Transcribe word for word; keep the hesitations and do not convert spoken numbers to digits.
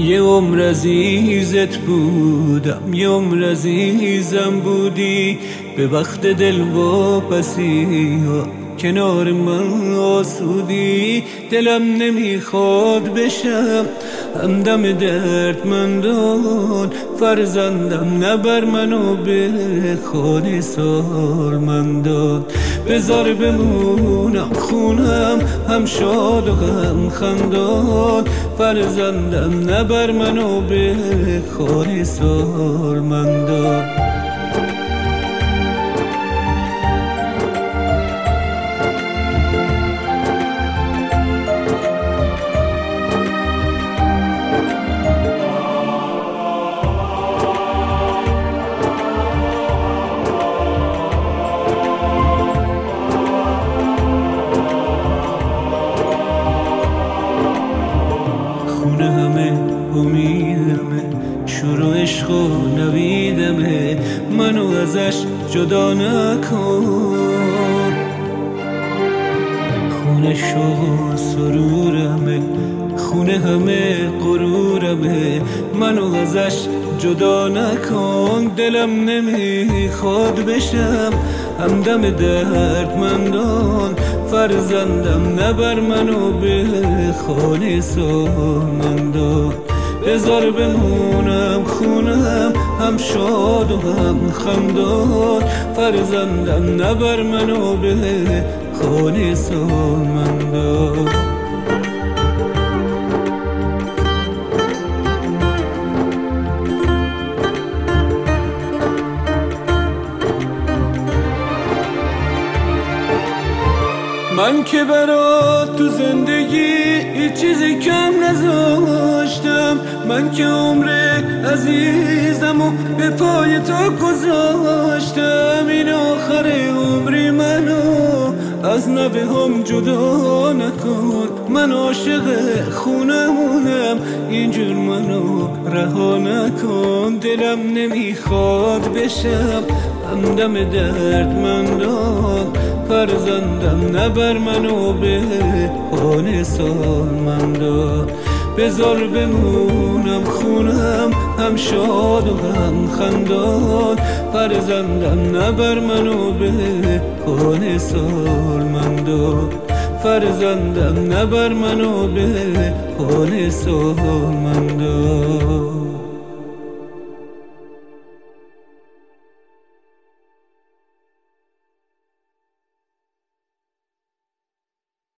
یه عمر عزیزت بودم، یه عمر عزیزم بودی. به وقت دل واپسی کنار من آسودی. دلم نمیخواد بشم همدم دردمندان، فرزندم نبر منو به خانه سالمندان. بذار بمونم خونم هم شاد و هم خندان، فرزندم نبر منو به خانه سالمندان. خونه همه امیدمه، شور و عشق و نویدمه، منو ازش جدا نکن. خونه شوق و سرورمه، خونه همه غرورمه، منو ازش جدا نکن. دلم نمیخواد بشم همدم دردمندان، فرزندم نبر منو به خانه سالمندان. بذار بمونم خونم هم شاد و هم خندان، فرزندم نبر منو به خانه سالمندان. من که برات تو زندگی هیچ چیزی کم نذاشتم، من که عمر عزیزمو به پای تو گذاشتم. این آخر عمری منو از نوه هم جدا نکن، من عاشق خونمونم اینجور منو رها نکن. دلم نمیخواد بشم همدم دردمندان، فرزندم نبر منو به خانه سالمندان. بذار بمونم خونم هم شاد و هم خندان، فرزندم نبر منو به خانه سالمندان. فرزندم نبر منو به خانه سالمندان.